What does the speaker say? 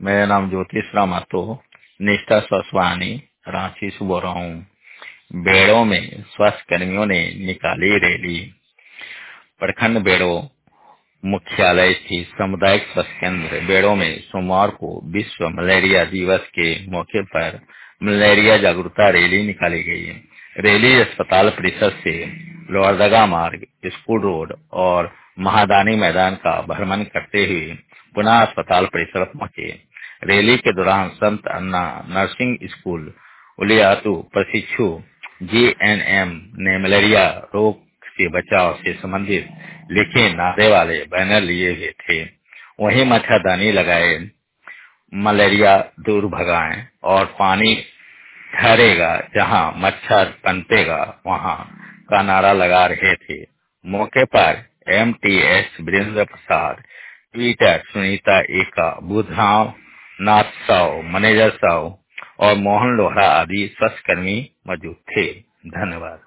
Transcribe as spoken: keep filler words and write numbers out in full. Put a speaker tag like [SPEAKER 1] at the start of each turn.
[SPEAKER 1] मेरा नाम ज्योतिष राम मातो, निष्ठा स्वास्थ्यवाणी, रांची से बोल रहा हूँ। बेड़ों में स्वास्थ्य कर्मियों ने निकाली रैली। प्रखंड बेड़ो मुख्यालय स्थित सामुदायिक स्वास्थ्य केंद्र बेड़ो में सोमवार को विश्व मलेरिया दिवस के मौके पर मलेरिया जागरूकता रैली निकाली गई। रैली अस्पताल परिसर से लोहरदगा मार्ग, स्कूल रोड और महादानी मैदान का भ्रमण करते हुए पुनः अस्पताल परिसर पहुंचे। रैली के दौरान संत अन्ना नर्सिंग स्कूल उलियातू प्रशिक्षु जीएनएम ने मलेरिया रोग से बचाव से संबंधित लिखे नारे वाले बैनर लिए हुए थे। वहीं मच्छरदानी लगाए, मलेरिया दूर भगाएं और पानी ठहरेगा जहां मच्छर पनपेगा वहां का नारा लगा रहे थे। मौके पर MTS Virendra Prasad, Twitter Sunita Ekka, Budhrao Nath Sao, manager Sao और मोहन लोहरा आदि स्वास्थ्य कर्मी मौजूद थे। धन्यवाद।